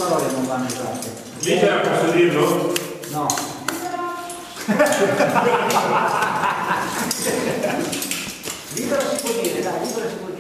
parole non vanno usate. Libera, posso dirlo? No. Libero si può dire, dai, libero si può dire.